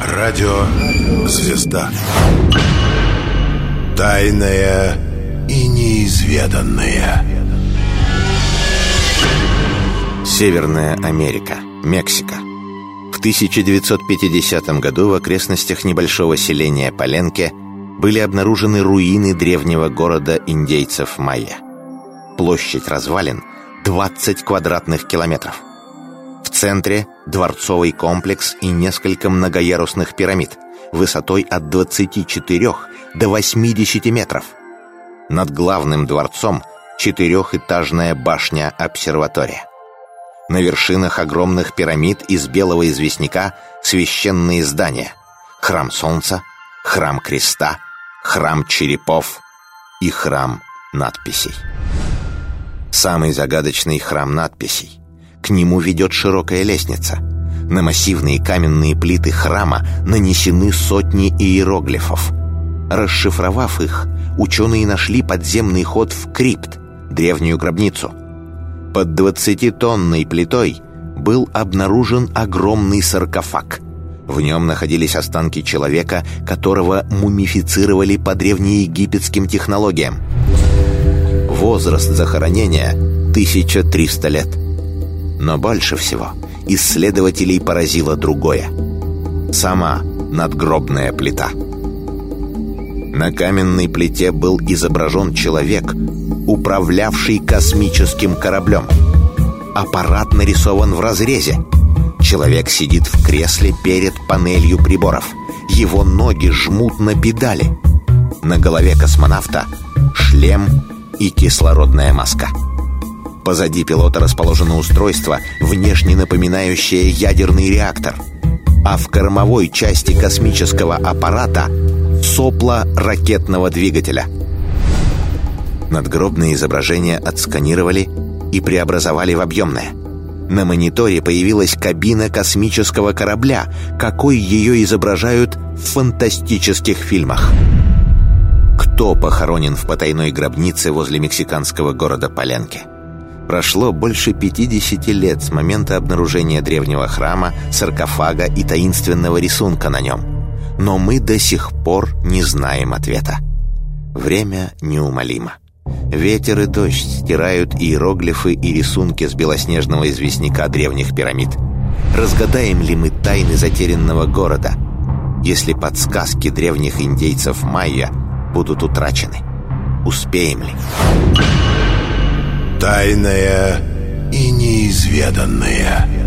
Радио «Звезда». Тайное и неизведанное. Северная Америка, Мексика. В 1950 году в окрестностях небольшого селения Паленке были обнаружены руины древнего города индейцев майя. Площадь развалин 20 квадратных километров. В центре дворцовый комплекс и несколько многоярусных пирамид высотой от 24 до 80 метров. Над главным дворцом 4-этажная башня-обсерватория. На вершинах огромных пирамид из белого известняка священные здания: храм Солнца, храм Креста, храм черепов и храм надписей. Самый загадочный храм надписей. К нему ведет широкая лестница. На массивные каменные плиты храма нанесены сотни иероглифов. Расшифровав их, ученые нашли подземный ход в крипт, древнюю гробницу. Под 20-тонной плитой был обнаружен огромный саркофаг. В нем находились останки человека, которого мумифицировали по древнеегипетским технологиям. Возраст захоронения 1300 лет. Но больше всего исследователей поразило другое. Сама надгробная плита. На каменной плите был изображен человек, управлявший космическим кораблем. Аппарат нарисован в разрезе. Человек сидит в кресле перед панелью приборов. Его ноги жмут на педали. На голове космонавта шлем и кислородная маска. Позади пилота расположено устройство, внешне напоминающее ядерный реактор. А в кормовой части космического аппарата сопла ракетного двигателя. Надгробные изображения отсканировали и преобразовали в объемное. На мониторе появилась кабина космического корабля, какой ее изображают в фантастических фильмах. Кто похоронен в потайной гробнице возле мексиканского города Паленке? Прошло больше 50 лет с момента обнаружения древнего храма, саркофага и таинственного рисунка на нем. Но мы до сих пор не знаем ответа. Время неумолимо. Ветер и дождь стирают иероглифы и рисунки с белоснежного известняка древних пирамид. Разгадаем ли мы тайны затерянного города, если подсказки древних индейцев майя будут утрачены? Успеем ли? Тайное и неизведанное.